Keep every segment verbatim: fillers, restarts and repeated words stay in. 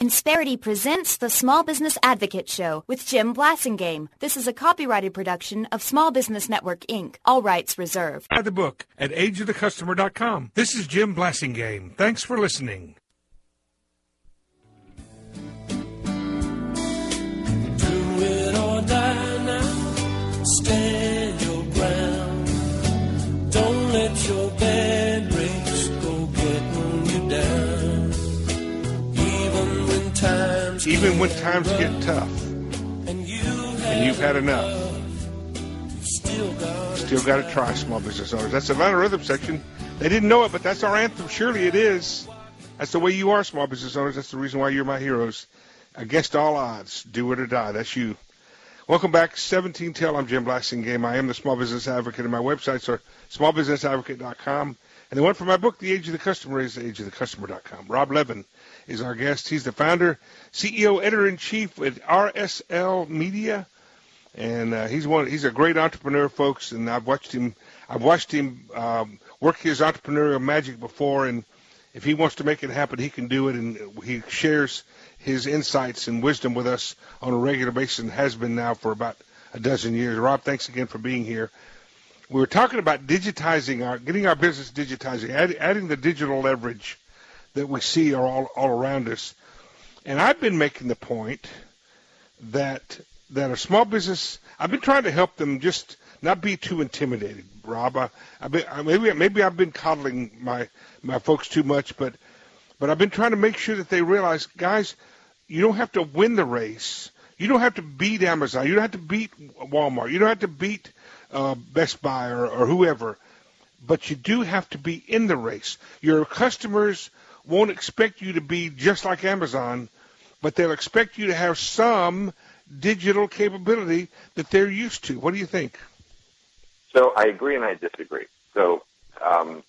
Insperity presents the Small Business Advocate Show with Jim Blasingame. This is a copyrighted production of Small Business Network, Incorporated. All rights reserved. Buy the book at age of the customer dot com. This is Jim Blasingame. Thanks for listening. Do it or die now. Stand your ground. Don't let your bad breaks go getting you down. Even when times Even when times get tough and, you and you've had enough, still got still got to try, small business owners. That's the Atlanta Rhythm section. They didn't know it, but that's our anthem. Surely it is. That's the way you are, small business owners. That's the reason why you're my heroes. Against all odds, do it or die. That's you. Welcome back, seventeen Tell. I'm Jim Blasingame. I am the Small Business Advocate, and my websites are small business advocate dot com. And the one for my book, The Age of the Customer, is age of the customer dot com. Rob Levin is our guest. He's the founder, C E O, editor-in-chief at R S L Media. And uh, he's one. He's a great entrepreneur, folks, and I've watched him I've watched him um, work his entrepreneurial magic before, and if he wants to make it happen, he can do it, and he shares his insights and wisdom with us on a regular basis and has been now for about a dozen years. Rob, thanks again for being here. We were talking about digitizing our, getting our business digitizing, add, adding the digital leverage that we see are all, all around us. And I've been making the point that that a small business, I've been trying to help them just not be too intimidated, Rob. I, I've been, maybe maybe I've been coddling my my folks too much, but but I've been trying to make sure that they realize, guys, you don't have to win the race. You don't have to beat Amazon. You don't have to beat Walmart. You don't have to beat uh, Best Buy or, or whoever. But you do have to be in the race. Your customers won't expect you to be just like Amazon, but they'll expect you to have some digital capability that they're used to. What do you think? So I agree and I disagree. So um,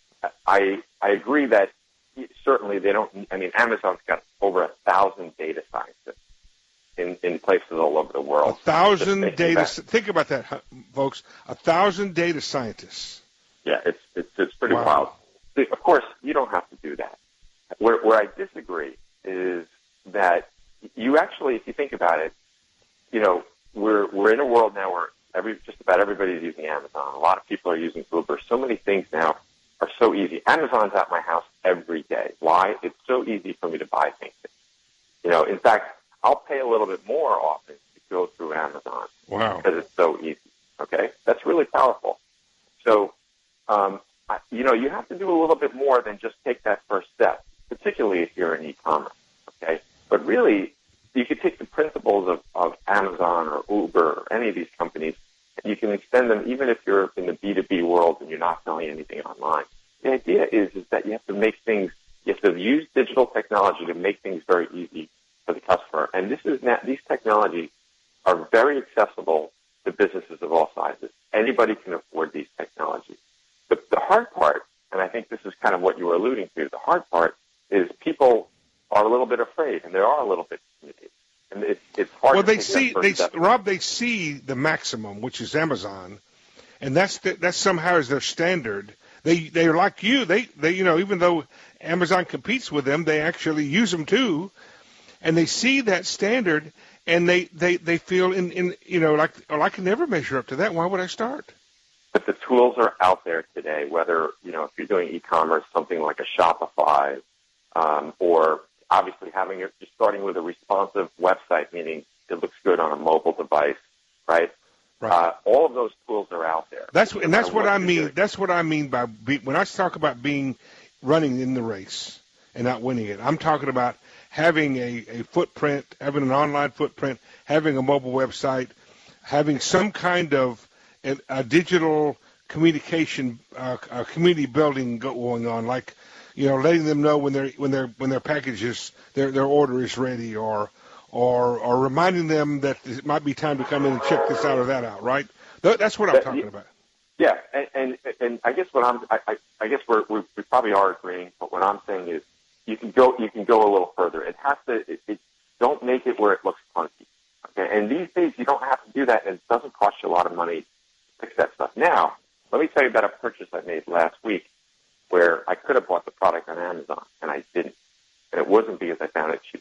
I I agree that certainly they don't. I mean, Amazon's got over a thousand data scientists in, in places all over the world. A thousand data. Back. Think about that, folks. A thousand data scientists. Yeah, it's it's, it's pretty wow. wild. See, of course, you don't have to do that. Where where I disagree is that you actually, if you think about it, you know, we're we're in a world now where every just about everybody's using Amazon. A lot of people are using Uber. So many things now are so easy. Amazon's at my house every day. Why? It's so easy for me to buy things. You know, in fact, I'll pay a little bit more often to go through Amazon. Wow. Because it's so easy. Okay? That's really powerful. So, um, I, you know, you have to do a little bit more than just take that first step, particularly if you're in e-commerce. Okay? But really, you could take the principles of, of Amazon or Uber or any of these companies, and you can extend them even if you're in the B two B world and you're not selling anything online. The idea is, is that you have to make things, you have to use digital technology to make things very easy for the customer. And this is not, these technologies are very accessible to businesses of all sizes. Anybody can afford these technologies. The, the hard part, and I think this is kind of what you were alluding to, the hard part is people are a little bit afraid, and they are a little bit intimidated. And it's, it's hard well, to they take see, that they, first step. Rob, they see the maximum, which is Amazon, and that's the, that's somehow is their standard. They they're like you. They they you know even though Amazon competes with them, they actually use them too, and they see that standard, and they, they, they feel in, in you know like oh, I can never measure up to that. Why would I start? But the tools are out there today. Whether you know if you're doing e-commerce, something like a Shopify, um, or obviously having it, just starting with a responsive website, meaning it looks good on a mobile device, right? Right. Uh, all of those tools are out there. That's and that's what, what I mean. Doing. That's what I mean by be, when I talk about being running in the race and not winning it. I'm talking about having a, a footprint, having an online footprint, having a mobile website, having some kind of a, a digital communication, uh, a community building going on, like you know, letting them know when their when their when their package is their their order is ready, or. Or, or reminding them that it might be time to come in and check this out or that out, right? That's what I'm talking about. Yeah, and and, and I guess what I'm, I, I guess we're, we we probably are agreeing. But what I'm saying is, you can go, you can go a little further. It has to. It, it, don't make it where it looks clunky. Okay, and these days you don't have to do that, and it doesn't cost you a lot of money to fix that stuff. Now, let me tell you about a purchase I made last week, where I could have bought the product on Amazon and I didn't, and it wasn't because I found it cheaper.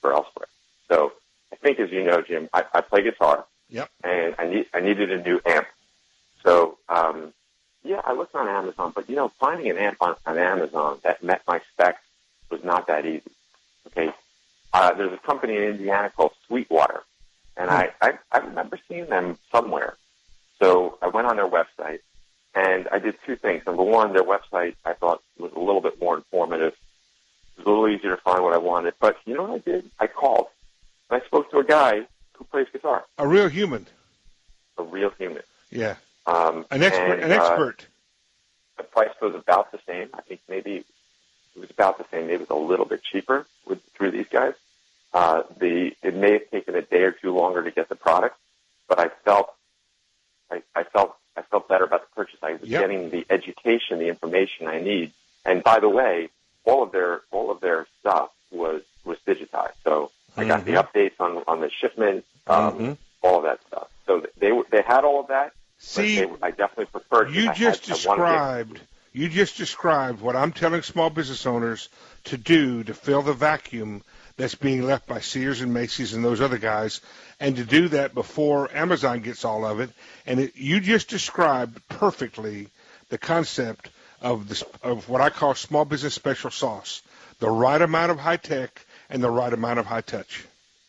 transfer elsewhere. So I think, as you know, Jim, I, I play guitar, Yep. and I need I needed a new amp. So um, yeah, I looked on Amazon, but you know, finding an amp on, on Amazon that met my specs was not that easy. Okay, uh, there's a company in Indiana called Sweetwater, and I, I I remember seeing them somewhere. So I went on their website, and I did two things. Number one, their website I thought was a little bit more informative. It was a little easier to find what I wanted. But you know what I did? I called, and I spoke to a guy who plays guitar. A real human. A real human. Yeah. Um, An expert. and, an expert. Uh, the price was about the same. I think maybe it was about the same. Maybe it was a little bit cheaper with through these guys. Uh, the it may have taken a day or two longer to get the product, but I felt I, I felt I felt better about the purchase. I was Yep. getting the education, the information I need. And by the way, all of their all of their stuff was was digitized. So I got the updates on on the shipment, um, Mhm. all of that stuff. So they were- they had all of that. See, but they, I definitely preferred. you I just had, I wanted to- described you just described what I'm telling small business owners to do to fill the vacuum that's being left by Sears and Macy's and those other guys, and to do that before Amazon gets all of it. And it, you just described perfectly the concept of this, of what I call small business special sauce, the right amount of high tech and the right amount of high touch.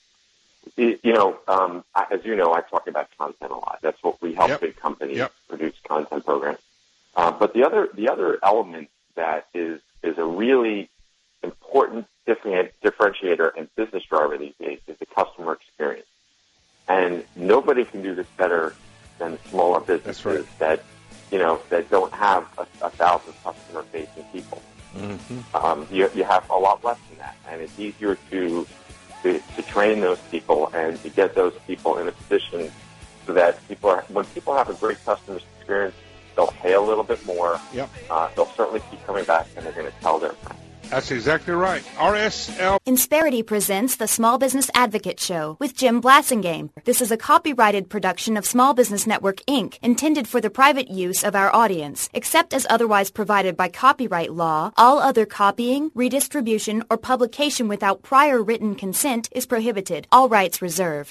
You you know, um, I- as you know, I talk about content a lot. That's what we help Yep. big companies Yep. produce content programs. Uh, but the other the other element that is is a really important different- differentiator and business driver these days is the customer experience. And nobody can do this better than smaller businesses right. that you know that don't have a, a thousand customer facing people. Mm-hmm. Um, you, you have a lot less than that, and it's easier to, to to train those people and to get those people in a position so that people are when people have a great customer experience, they'll pay a little bit more. Yep. Uh, they'll certainly keep coming back, and they're going to tell their friends. That's exactly right. R S L. Insperity presents the Small Business Advocate Show with Jim Blassingame. This is a copyrighted production of Small Business Network, Incorporated, intended for the private use of our audience. Except as otherwise provided by copyright law, all other copying, redistribution, or publication without prior written consent is prohibited. All rights reserved.